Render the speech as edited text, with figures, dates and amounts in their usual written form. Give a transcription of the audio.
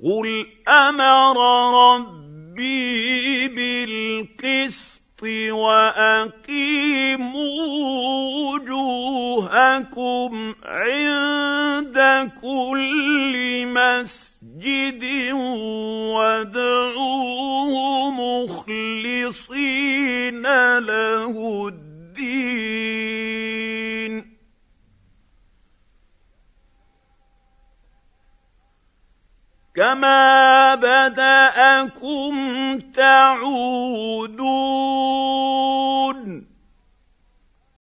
قُلْ أَمَرَ رَبِّي بِالْقِسْطِ وَأَقِيمُوا وُجُوهَكُمْ عِندَ كُلِّ مَسْجِدٍ وَادْعُوهُ مُخْلِصِينَ لَهُ الدِّينَ كَمَا بَدَأَكُمْ تَعُودُونَ